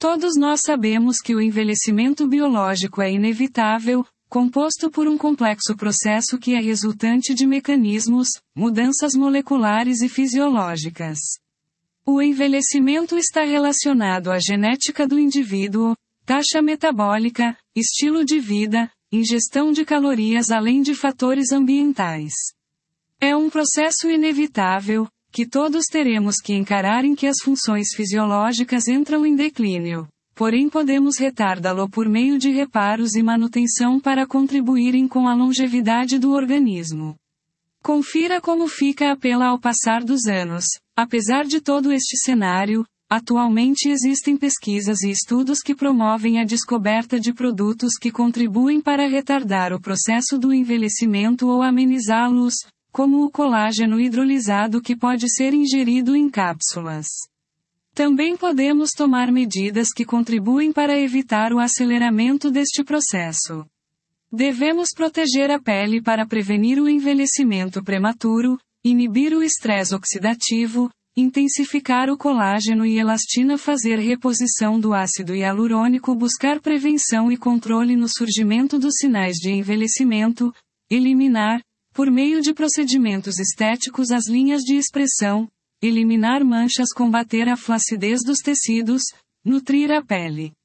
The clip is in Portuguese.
Todos nós sabemos que o envelhecimento biológico é inevitável, composto por um complexo processo que é resultante de mecanismos, mudanças moleculares e fisiológicas. O envelhecimento está relacionado à genética do indivíduo, taxa metabólica, estilo de vida, ingestão de calorias além de fatores ambientais. É um processo inevitável, que todos teremos que encarar em que as funções fisiológicas entram em declínio. Porém podemos retardá-lo por meio de reparos e manutenção para contribuírem com a longevidade do organismo. Confira como fica a pele ao passar dos anos. Apesar de todo este cenário, atualmente existem pesquisas e estudos que promovem a descoberta de produtos que contribuem para retardar o processo do envelhecimento ou amenizá-los, como o colágeno hidrolisado que pode ser ingerido em cápsulas. Também podemos tomar medidas que contribuem para evitar o aceleramento deste processo. Devemos proteger a pele para prevenir o envelhecimento prematuro, inibir o estresse oxidativo, intensificar o colágeno e elastina, fazer reposição do ácido hialurônico, buscar prevenção e controle no surgimento dos sinais de envelhecimento, eliminar, por meio de procedimentos estéticos, as linhas de expressão, eliminar manchas, combater a flacidez dos tecidos, nutrir a pele.